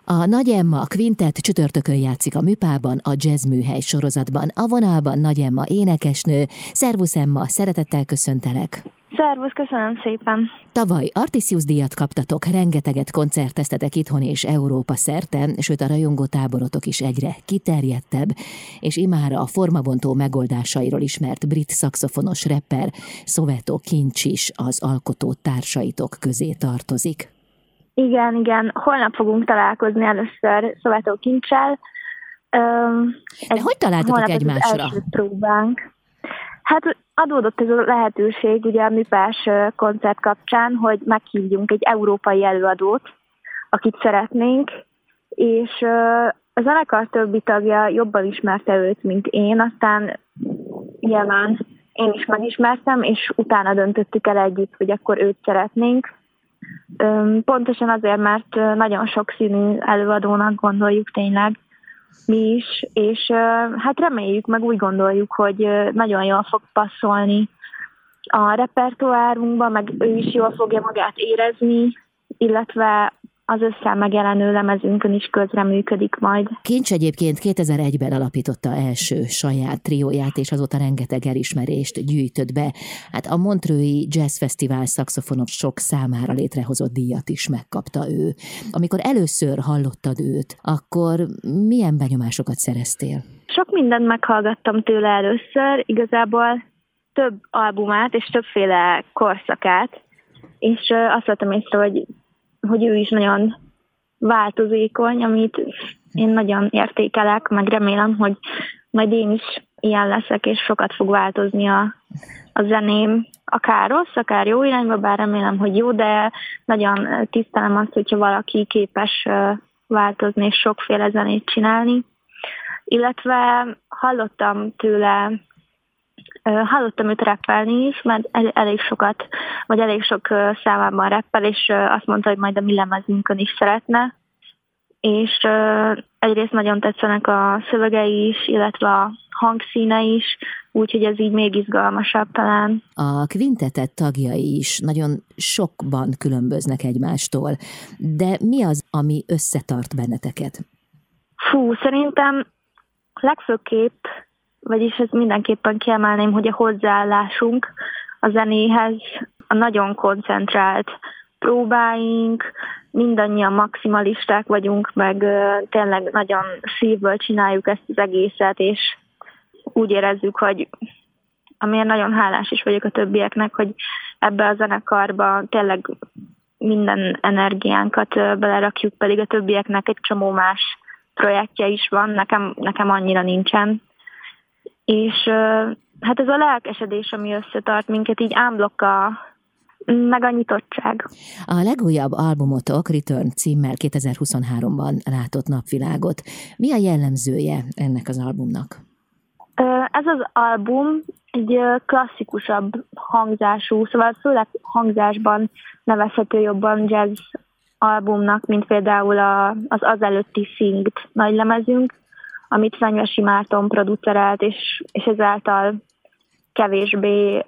A Nagy Emma Quintet csütörtökön játszik a Műpában, a Jazz Műhely sorozatban. A vonalban Nagy Emma énekesnő. Szervusz Emma, szeretettel köszöntelek. Szervusz, köszönöm szépen. Tavaly Artisius díjat kaptatok, rengeteget koncerteztetek itthon és Európa szerte, sőt a rajongó táborotok is egyre kiterjedtebb, és imára a formabontó megoldásairól ismert brit szaxofonos rapper Soweto Kinch is az alkotó társaitok közé tartozik. Igen, holnap fogunk találkozni először Soweto Kinch-sel. De hogy találtatok egymásra? Ez első próbánk. Hát adódott ez a lehetőség ugye a Műpás koncert kapcsán, hogy meghívjunk egy európai előadót, akit szeretnénk, és a zenekar többi tagja jobban ismerte őt, mint én, aztán nyilván én is megismertem, és utána döntöttük el együtt, hogy akkor őt szeretnénk. Pontosan azért, mert nagyon sokszínű előadónak gondoljuk tényleg mi is, és hát reméljük, meg úgy gondoljuk, hogy nagyon jól fog passzolni a repertoárunkba, meg ő is jól fogja magát érezni, illetve az össze megjelenő lemezünkön is közreműködik majd. Kinch egyébként 2001-ben alapította első saját trióját, és azóta rengeteg elismerést gyűjtött be. Hát a Montreux-i Jazz Fesztivál szaxofonosok számára létrehozott díjat is megkapta ő. Amikor először hallottad őt, akkor milyen benyomásokat szereztél? Sok mindent meghallgattam tőle először, igazából több albumát és többféle korszakát, és azt vettem észre, hogy ő is nagyon változékony, amit én nagyon értékelek, meg remélem, hogy majd én is ilyen leszek, és sokat fog változni a zeném, akár rossz, akár jó irányba, bár remélem, hogy jó, de nagyon tisztelem azt, hogyha valaki képes változni és sokféle zenét csinálni. Illetve hallottam őt rappelni is, mert elég sok számában rappel, és azt mondta, hogy majd a mi lemezünkön is szeretne. És egyrészt nagyon tetszenek a szövegei is, illetve a hangszíne is, úgyhogy ez így még izgalmasabb talán. A Quintetet tagjai is nagyon sokban különböznek egymástól, de mi az, ami összetart benneteket? Szerintem legfőképp, vagyis ez mindenképpen kiemelném, hogy a hozzáállásunk a zenéhez, a nagyon koncentrált próbáink, mindannyian maximalisták vagyunk, meg tényleg nagyon szívből csináljuk ezt az egészet, és úgy érezzük, hogy amiért nagyon hálás is vagyok a többieknek, hogy ebbe a zenekarba tényleg minden energiánkat belerakjuk, pedig a többieknek egy csomó más projektje is van, nekem annyira nincsen. És hát ez a lelkesedés, ami összetart minket, így ámblok meg a nyitottság. A legújabb albumotok Return címmel 2023-ban látott napvilágot. Mi a jellemzője ennek az albumnak? Ez az album egy klasszikusabb hangzású, szóval főleg hangzásban nevezhető jobban jazz albumnak, mint például az előtti Singed nagylemezünk, amit Fenyvesi Márton producerelt, és ezáltal kevésbé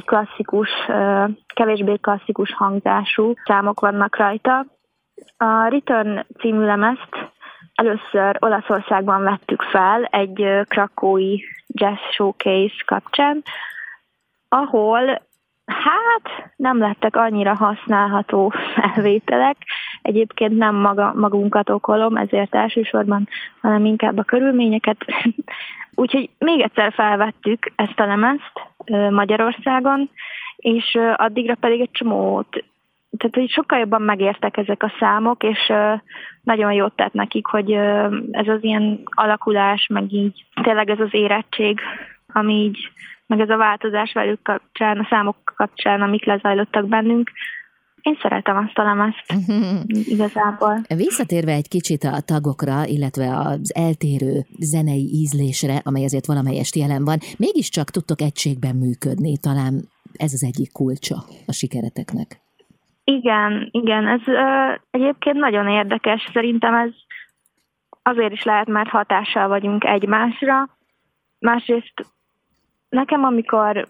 klasszikus hangzású számok vannak rajta. A Return című lemezt először Olaszországban vettük fel egy krakói jazz showcase kapcsán, ahol nem lettek annyira használható felvételek. Egyébként nem magunkat okolom, ezért elsősorban, hanem inkább a körülményeket. Úgyhogy még egyszer felvettük ezt a lemezt Magyarországon, és addigra pedig egy csomót, tehát hogy sokkal jobban megértek ezek a számok, és nagyon jót tett nekik, hogy ez az ilyen alakulás, meg így tényleg ez az érettség, ami így, meg ez a változás velük kapcsán, a számok kapcsán, amik lezajlottak bennünk. Én szeretem azt a lemezt igazából. Visszatérve egy kicsit a tagokra, illetve az eltérő zenei ízlésre, amely azért valamelyest jelen van, mégiscsak tudtok egységben működni, talán ez az egyik kulcsa a sikereteknek. Igen, ez egyébként nagyon érdekes. Szerintem ez azért is lehet, mert hatással vagyunk egymásra. Másrészt nekem, amikor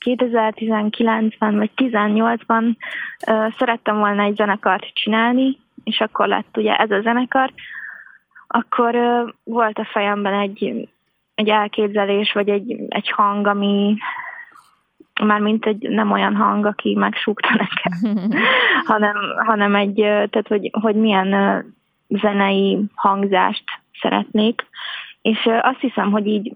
2019-ben vagy 2018-ban szerettem volna egy zenekart csinálni, és akkor lett ugye ez a zenekar, akkor volt a fejemben egy elképzelés, vagy egy hang, ami mármint nem olyan hang, aki megsúgta nekem, hanem tehát hogy milyen zenei hangzást szeretnék. És azt hiszem,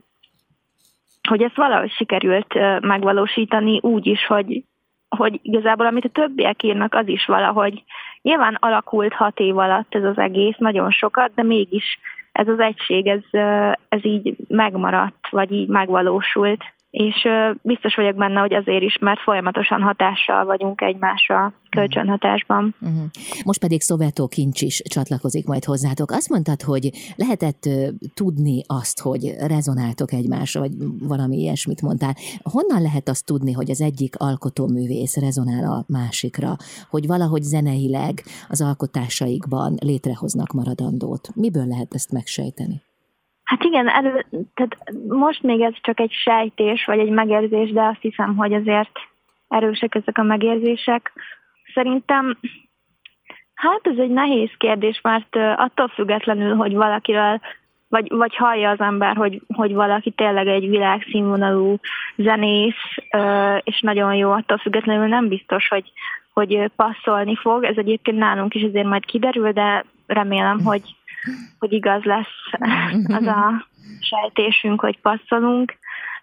hogy ezt valahogy sikerült megvalósítani úgy is, hogy igazából amit a többiek írnak, az is valahogy nyilván alakult 6 év alatt ez az egész, nagyon sokat, de mégis ez az egység, ez így megmaradt, vagy így megvalósult. És biztos vagyok benne, hogy azért is, mert folyamatosan hatással vagyunk egymásra, kölcsönhatásban. Most pedig Soweto Kincs is csatlakozik majd hozzátok. Azt mondtad, hogy lehetett tudni azt, hogy rezonáltok egymásra, vagy valami ilyesmit mondtál. Honnan lehet azt tudni, hogy az egyik alkotóművész rezonál a másikra? Hogy valahogy zeneileg az alkotásaikban létrehoznak maradandót? Miből lehet ezt megsejteni? Hát igen, tehát most még ez csak egy sejtés, vagy egy megérzés, de azt hiszem, hogy azért erősek ezek a megérzések. Szerintem, hát ez egy nehéz kérdés, mert attól függetlenül, hogy valakiről, vagy hallja az ember, hogy valaki tényleg egy világszínvonalú zenész, és nagyon jó, attól függetlenül nem biztos, hogy passzolni fog. Ez egyébként nálunk is azért majd kiderül, de remélem, hogy igaz lesz az a sejtésünk, hogy passzolunk.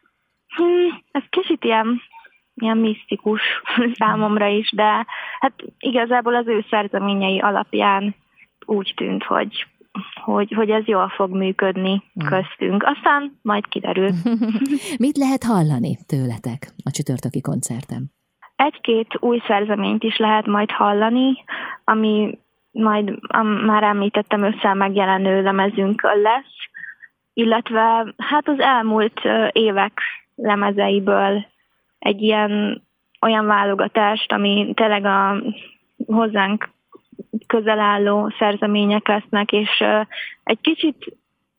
Ez kicsit ilyen misztikus számomra is, de hát igazából az ő szerzeményei alapján úgy tűnt, hogy ez jól fog működni köztünk. Aztán majd kiderül. Mit lehet hallani tőletek a csütörtöki koncerten? 1-2 új szerzeményt is lehet majd hallani, ami majd már említettem, össze megjelenő lemezünk lesz, illetve hát az elmúlt évek lemezeiből egy olyan válogatást, ami tényleg a hozzánk közel álló szerzemények lesznek, és egy kicsit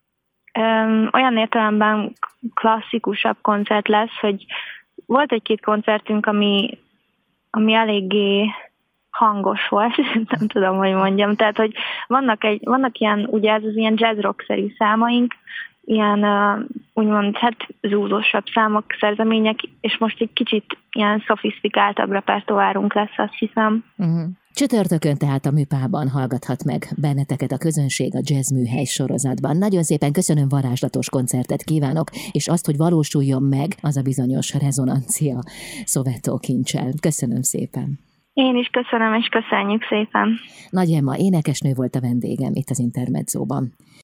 olyan értelemben klasszikusabb koncert lesz, hogy volt 1-2 koncertünk, ami eléggé hangos volt, nem tudom, hogy mondjam. Tehát, hogy vannak ilyen, ugye ez az ilyen jazz-rock-szerű számaink, ilyen úgymond zúzósabb számok, szerzemények, és most egy kicsit ilyen szofisztikáltabb repertoárunk lesz, azt hiszem. Csütörtökön tehát a Műpában hallgathat meg benneteket a közönség a Jazz Műhely sorozatban. Nagyon szépen köszönöm, varázslatos koncertet kívánok, és azt, hogy valósuljon meg az a bizonyos rezonancia Soweto Kinccsel. Köszönöm szépen. Én is köszönöm, és köszönjük szépen. Nagy Emma énekesnő volt a vendégem itt az Intermedzóban.